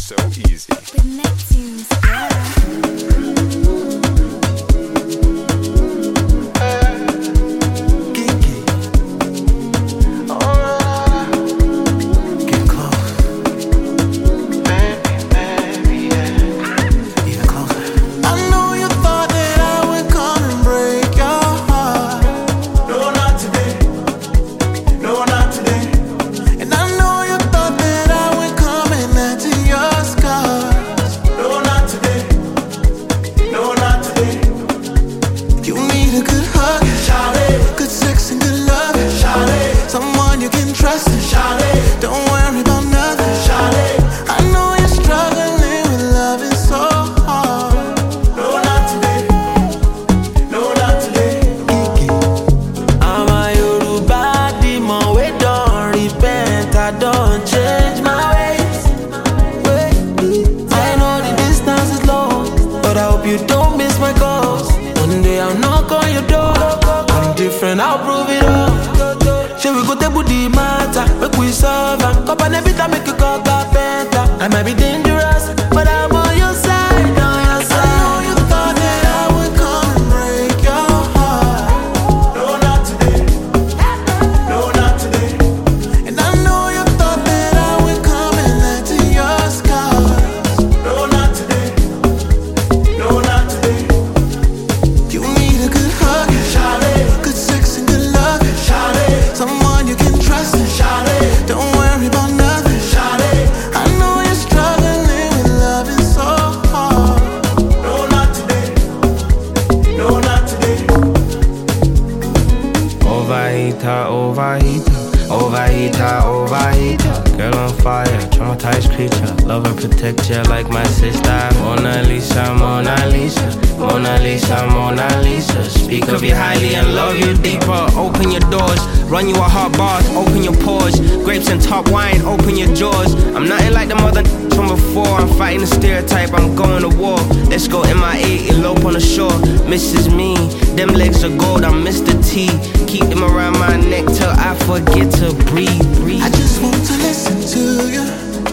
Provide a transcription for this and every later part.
so easy. With Neptune's I'll prove it all. Shall we go table the matter? Make we solve and cup and every time make you call carpenter. I might be dangerous, but I'm on your side, on your side. I know you thought that I would come and break your heart. No, not today. No, not today. And I know you thought that I would come and add to your scars. No, not today. No, not today. You need a good hug, good sex and good love, someone you can trust. Don't worry about nothing. I know you're struggling with loving so hard. No, not today. No, not today. Overheater, overheater, overheater, overheater. Girl on fire, traumatized creature. Love and protect you like my sister. Mona Lisa, Mona Lisa, Mona Lisa, Mona Lisa. Speak of you highly and love you deeper. Open your doors, run you a hot bath, open your pores. Grapes and top wine, open your jaws. I'm nothing like the mother from before. I'm fighting the stereotype, I'm going to war. Let's go MIA, elope on the shore. Mrs. Me, them legs are gold, I'm Mr. T. Keep them around my neck till I forget to breathe. I just want to listen to you.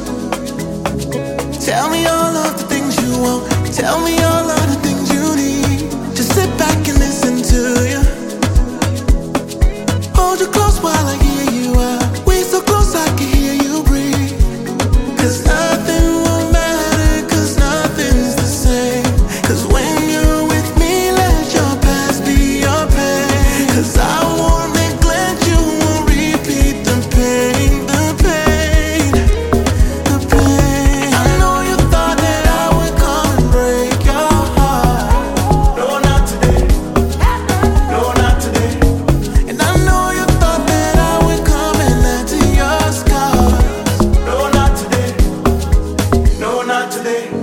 Tell me all of the things you want. Tell me all of the things you need. Just sit back and listen to you. Hold you close while I hear you out. We so close I can hear you breathe. Cause nothing will matter, cause nothing's the same. Cause when you're with me, let your past be your pain. Cause I won't neglect you, won't repeat the pain, the pain, the pain. I know you thought that I would come and break your heart. No, not today. No, not today. And I know you thought that I would come and add to your scars. No, not today. No, not today.